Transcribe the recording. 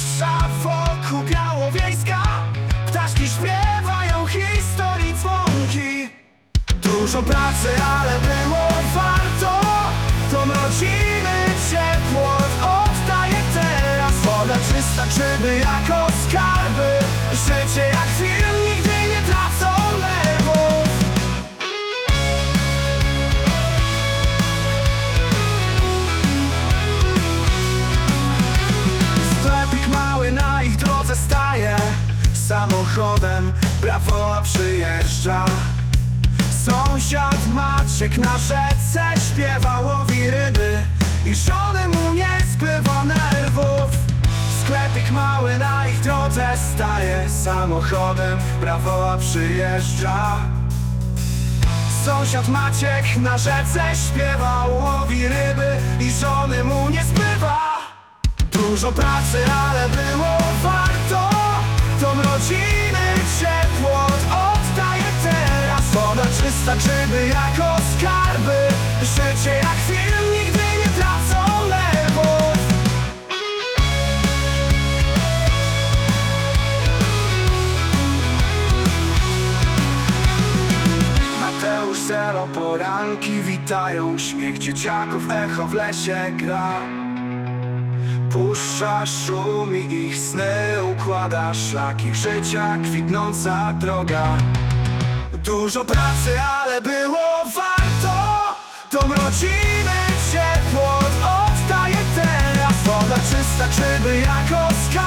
puszcza wokół białowiejska. Ptaszki śpiewają historii dzwonki. Dużo pracy, ale było warto. Dom rodziny ciepło oddaję teraz. Woda czysta, grzyby jako skarby. Życie jak film, nigdy nie tracą nerwów. Sklepik mały na ich drodze staje. Samochodem brawoła przyjeżdża. Sąsiad Maciek na rzece śpiewa, łowi ryby i żony mu nie spływa nerwów. Sklepik mały na ich drodze staje. Samochodem brawoła przyjeżdża. Sąsiad Maciek na rzece śpiewa, łowi ryby i żony mu nie spływa. Dużo pracy, ale było warto. Dom rodziny ciepło oddaję teraz. Woda czysta, grzyby jako skarby. Życie jak film, nigdy nie tracą nerwów. Mateusz Zero, poranki witają. Śmiech dzieciaków, echo w lesie gra. Puszcza szumi, ich sny układa. Szlaki życia, kwitnąca droga. Dużo pracy, ale było warto. Dom rodziny ciepło oddaję teraz. Woda czysta, grzyby jako skarb.